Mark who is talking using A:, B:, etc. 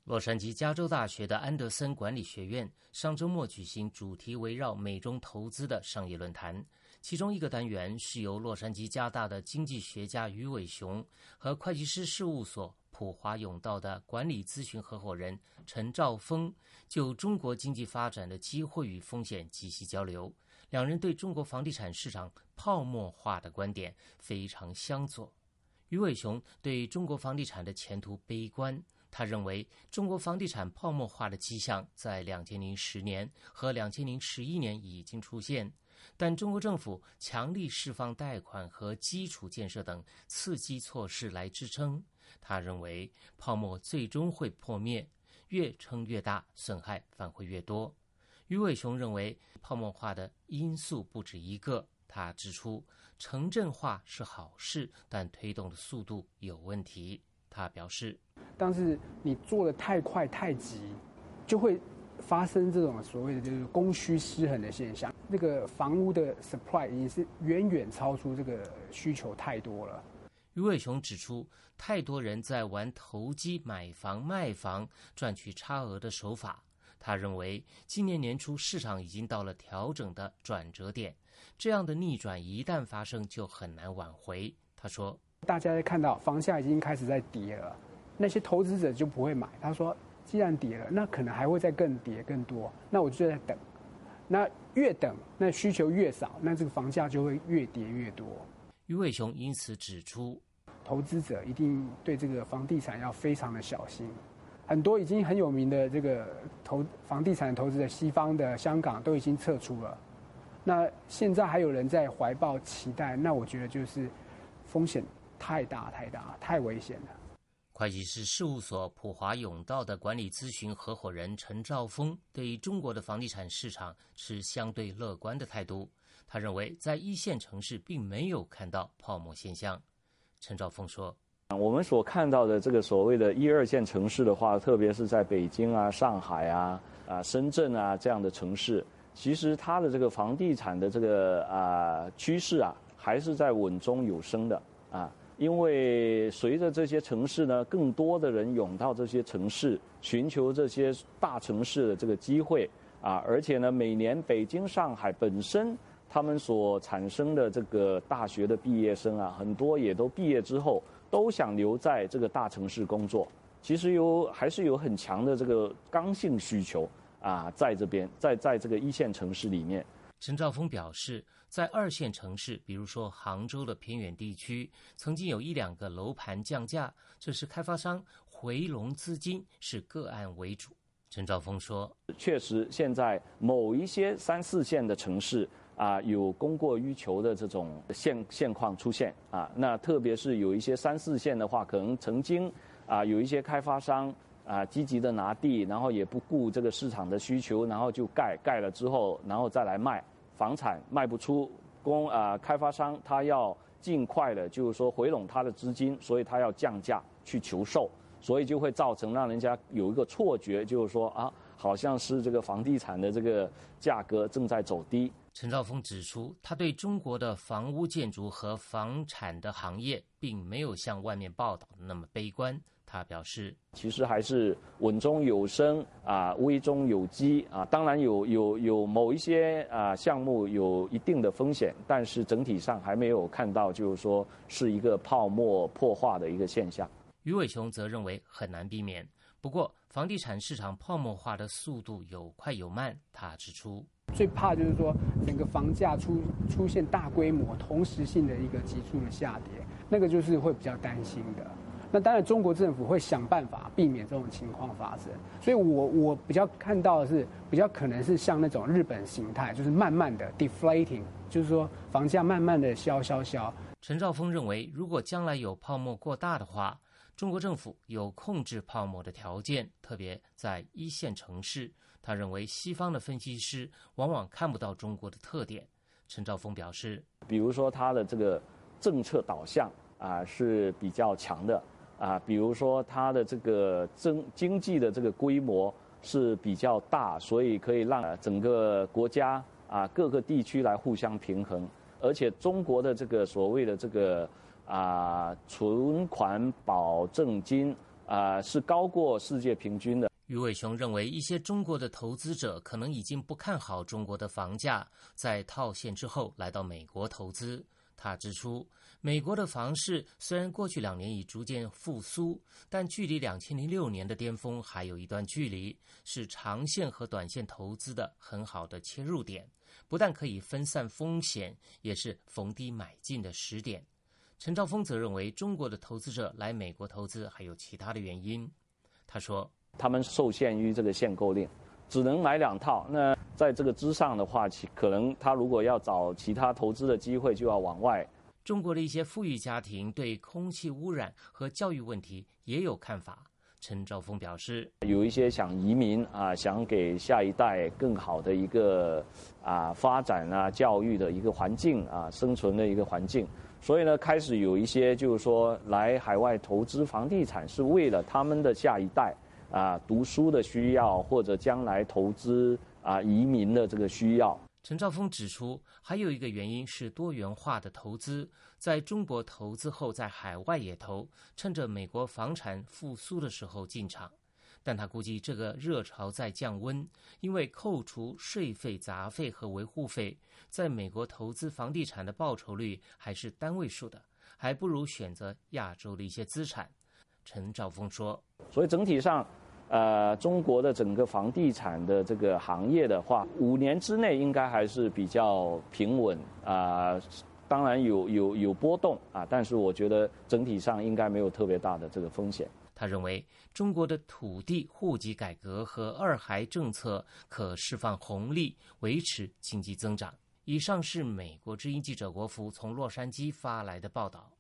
A: 洛杉矶加州大学的安德森管理学院上周末举行主题围绕美中投资的商业论坛，其中一个单元是由洛杉矶加大的经济学家余伟雄和会计师事务所普华永道的管理咨询合伙人陈兆峰就中国经济发展的机会与风险进行交流。两人对中国房地产市场泡沫化的观点非常相左。余伟雄对中国房地产的前途悲观，他认为中国房地产泡沫化的迹象在2010年和2011年已经出现，但中国政府强力释放贷款和基础建设等刺激措施来支撑。他认为泡沫最终会破灭，越撑越大，损害反会越多。余伟雄认为泡沫化的因素不止一个，他指出城镇化是好事，但推动的速度有问题。他表示，
B: 但是你做得太快太急，就会发生这种所谓的就是供需失衡的现象。这个房屋的 supply 已经是远远超出这个需求太多了。
A: 余伟雄指出，太多人在玩投机买房卖房赚取差额的手法。他认为今年年初市场已经到了调整的转折点，这样的逆转一旦发生就很难挽回。他说，
B: 大家看到房价已经开始在跌了，那些投资者就不会买。他说，既然跌了，那可能还会再更跌更多，那我就在等。那越等，那需求越少，那这个房价就会越跌越多。
A: 余伟雄因此指出，
B: 投资者一定对这个房地产要非常的小心。很多已经很有名的这个房地产投资的西方的香港都已经撤出了，那现在还有人在怀抱期待，那我觉得就是风险太大太危险了。
A: 会计师事务所普华永道的管理咨询合伙人陈兆峰对中国的房地产市场持相对乐观的态度。他认为在一线城市并没有看到泡沫现象。陈兆峰说，
C: 我们所看到的这个所谓的1、2线城市的话，特别是在北京啊、上海啊、深圳啊这样的城市，其实它的这个房地产的这个趋势啊，还是在稳中有升的啊。因为随着这些城市呢，更多的人涌到这些城市，寻求这些大城市的这个机会啊，而且呢，每年北京、上海本身他们所产生的这个大学的毕业生啊，很多也都毕业之后都想留在这个大城市工作。其实还是有很强的这个刚性需求啊，在这边，在这个一线城市里面。
A: 陈兆峰表示，在2线城市，比如说杭州的偏远地区，曾经有1、2个楼盘降价，这是开发商回笼资金，是个案为主。陈兆峰说，
C: 确实现在某一些3、4线的城市啊，有供过于求的这种现况出现啊。那特别是有一些3、4线的话，可能曾经有一些开发商积极的拿地，然后也不顾这个市场的需求，然后就盖了之后，然后再来卖房产，卖不出，开发商他要尽快的，就是说回笼他的资金，所以他要降价去求售，所以就会造成让人家有一个错觉，就是说好像是这个房地产的这个价格正在走低。
A: 陈兆峰指出，他对中国的房屋建筑和房产的行业并没有像外面报道的那么悲观。他表示，
C: 其实还是稳中有升危中有机当然有某一些项目有一定的风险，但是整体上还没有看到就是说是一个泡沫破化的一个现象。
A: 余伟雄则认为很难避免，不过房地产市场泡沫化的速度有快有慢。他指出，
B: 最怕就是说整个房价出现大规模同时性的一个急速的下跌，那个就是会比较担心的。那当然中国政府会想办法避免这种情况发生，所以我比较看到的是比较可能是像那种日本形态，就是慢慢的 deflating， 就是说房价慢慢的消。
A: 陈兆峰认为，如果将来有泡沫过大的话，中国政府有控制泡沫的条件，特别在1线城市。他认为西方的分析师往往看不到中国的特点。陈兆峰表示，
C: 比如说他的这个政策导向是比较强的比如说它的这个经济的这个规模是比较大，所以可以让整个国家各个地区来互相平衡。而且中国的这个所谓的这个存款保证金是高过世界平均的。
A: 余伟雄认为，一些中国的投资者可能已经不看好中国的房价，在套现之后来到美国投资。他指出，美国的房市虽然过去2年已逐渐复苏，但距离2006年的巅峰还有一段距离，是长线和短线投资的很好的切入点，不但可以分散风险，也是逢低买进的时点。陈兆丰则认为，中国的投资者来美国投资还有其他的原因。他说，
C: 他们受限于这个限购令，只能买2套。那在这个之上的话，可能他如果要找其他投资的机会，就要往外。
A: 中国的一些富裕家庭对空气污染和教育问题也有看法。陈兆丰表示，
C: 有一些想移民想给下一代更好的一个发展教育的一个环境生存的一个环境。所以呢，开始有一些就是说来海外投资房地产是为了他们的下一代读书的需要，或者将来投资移民的这个需要。
A: 陈兆丰指出，还有一个原因是多元化的投资，在中国投资后在海外也投，趁着美国房产复苏的时候进场。但他估计这个热潮在降温，因为扣除税费、杂费和维护费，在美国投资房地产的报酬率还是单位数的，还不如选择亚洲的一些资产。陈兆丰说，
C: 所以整体上中国的整个房地产的这个行业的话，5年之内应该还是比较平稳当然有波动但是我觉得整体上应该没有特别大的这个风险。
A: 他认为，中国的土地户籍改革和2孩政策可释放红利，维持经济增长。以上是美国之音记者国福从洛杉矶发来的报道。